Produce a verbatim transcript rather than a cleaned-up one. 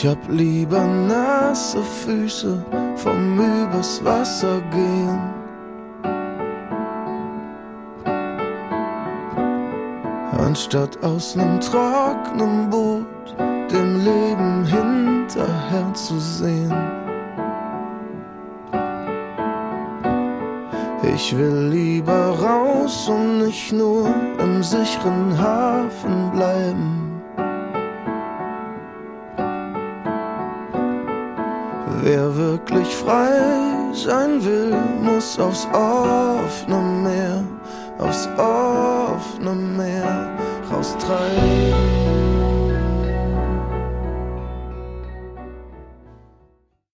Ich hab lieber nasse Füße vom übers Wasser gehen. Anstatt aus nem trockenen Boot dem Leben hinterher zu sehen. Ich will lieber raus und nicht nur im sicheren Hafen bleiben. Wer wirklich frei sein will, muss aufs offene Meer, aufs offene Meer raustreiben.